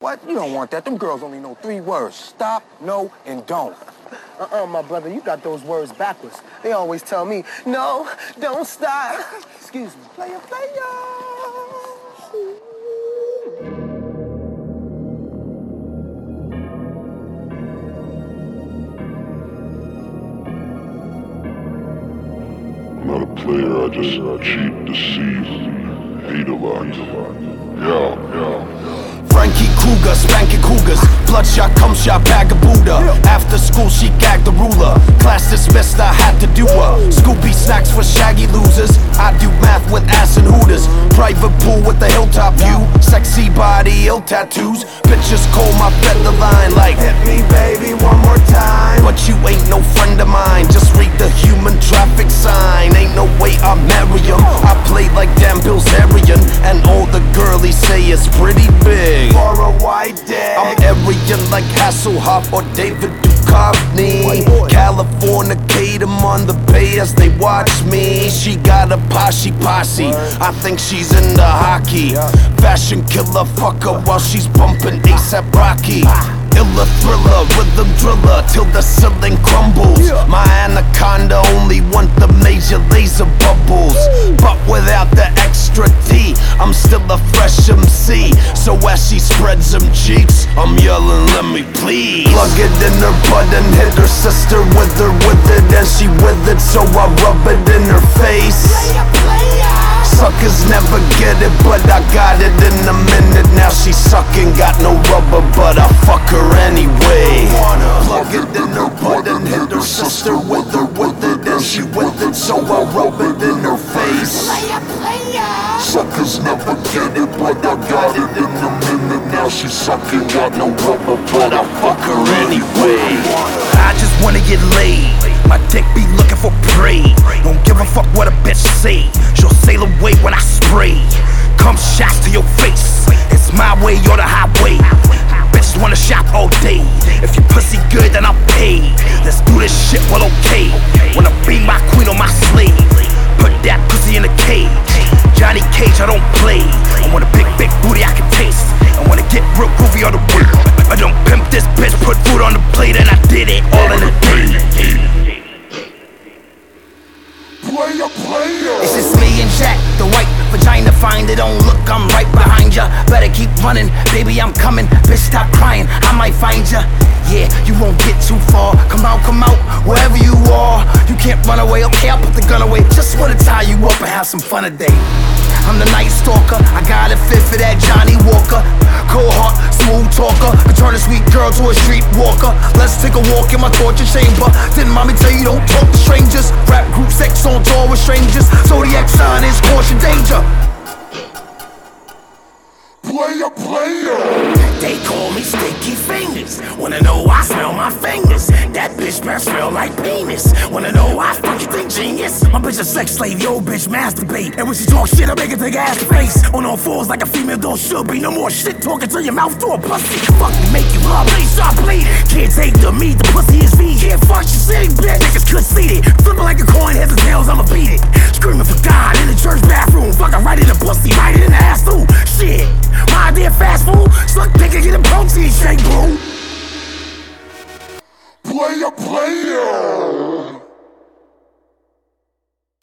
What? You don't want that. Them girls only know 3 words. Stop, no, and don't. My brother, you got those words backwards. They always tell me, no, don't stop. Excuse me. Player, player. I'm not a player, I just cheat, deceive, hate a lot. Yeah. Frankie Kruger, spanking cougars. Bloodshot, cum shot, bag of Buddha. After school, she gagged the ruler. Class dismissed, I had to do her. Scooby snacks for shaggy losers. I do math with ass and hooters. Private pool with the hilltop view. Sexy body, ill tattoos. Bitches call my feather line like, hit me baby one more time. But you ain't no friend of mine. Just read the human traffic sign. Ain't no way I marry him. I play like Dan Bilzerian. And all the girlies say is pretty big. For a white day, I'm Aryan like Hasselhoff or David Duchovny. Californicate them on the bay as they watch me. She got a posse. I think she's into hockey. Fashion killer, fuck her while she's bumping ASAP Rocky. Illa thriller, rhythm driller till the ceiling crumbles. My anaconda only want the major laser bubbles. But without the extra T, I'm still a fresh MC. So as she spreads them cheeks, I'm yelling, let me please. Plug it in her butt and hit her sister with it. And she with it, so I rub it in her face. Suckers never get it, but I got it in a minute. Now she sucking, got no rubber, but I fuck her anyway. Plug it in her butt and hit her sister with it. And she with it, so I rub it in her face. Suckers never get it, but I got it in a minute. Now she sucking, got no rubber, but I fuck her anyway. I just wanna get laid. My dick be looking for prey. Don't give a fuck what a bitch say. She'll sail away when I spray. Come shots to your face. It's my way or the highway. Bitches wanna shop all day. If you pussy good, then I'll pay. Let's do this shit, well okay. Wanna be my queen or my slave. Put that pussy in a cage. Johnny Cage, I don't play. I want a big booty I can taste. I wanna get real groovy on the way. I don't pimp this bitch, put food on the plate, and I did it all in a day. It's just me and Jack, the white vagina finder. Don't look, I'm right behind ya. Better keep running, baby, I'm coming. Bitch, stop crying, I might find ya. Yeah, you won't get too far. Come out, wherever you are. You can't run away, okay, I'll put the gun away. Just wanna tie you up and have some fun today. I'm the night stalker, I got a fit for that Johnny Walker. Cold heart, smooth talker, could turn a sweet girl to a street walker. Let's take a walk in my torture chamber. Didn't mommy tell you don't talk to strangers? Rap group sex on tour with strangers. Zodiac sign is caution danger. Player. They call me Sticky Fingers. Wanna know I smell my fingers? That bitch breath smell like penis. Wanna know I fucking think genius? My bitch a sex slave, yo bitch masturbate. And when she talk shit, I make her take ass face. On all fours like a female dog should be. No more shit talking to your mouth to a pussy. Fuck me, make you love, bleed, stop bleeding. Can't take the meat, the pussy is vegan. Can't fuck your city, bitch. Niggas could see it. Flipping like a coin, heads and tails, I'ma beat it. Screaming for God in the church.